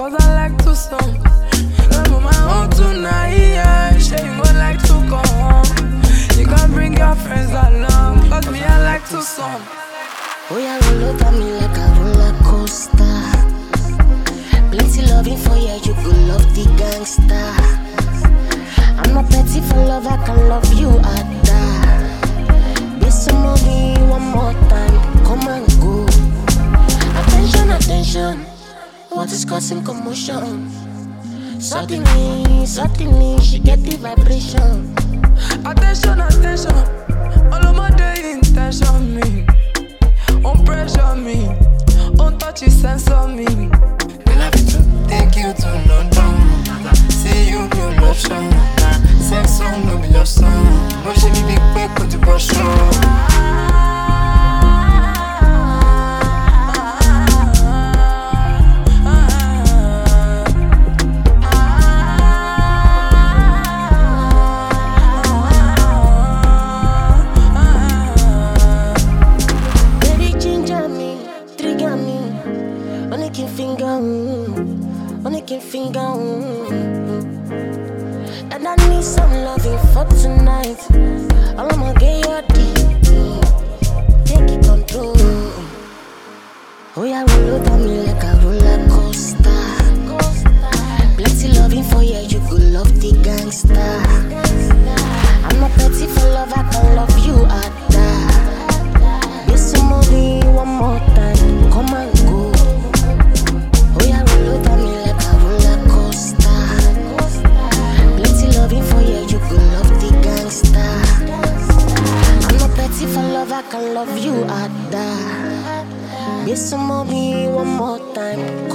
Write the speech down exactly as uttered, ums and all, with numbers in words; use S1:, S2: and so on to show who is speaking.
S1: cause I like to song. I'm on my own tonight, yeah. Sure you gon' like to come home. You can bring your friends along, cause me I like to song.
S2: Oh yeah, roll over me like a roller coaster. Plenty loving for you, you go love the gangster. I'm not petty for love, I can love you at that. Be some of me one more time, come and go. Attention, attention, what is causing commotion? Suddenly, suddenly, she get the vibration.
S1: Attention, attention, all of my day intention me. Don't pressure me, don't touch it, censor me.
S3: Girl, I fit to take you to London. See you, your love song. Sex song, no be your song. No she be big back with the brush on.
S2: Finger, mm, on a finger, mm. And I need some loving for tonight. All I'ma get your deep, mm. Take it control. Oh yeah, roll over me like a roller coaster. Plenty loving for you, you go love the gangster. I'm not petty for love, I can love you at that. Get some money one more time, come and go. I can love you at that. Be some more me one more time.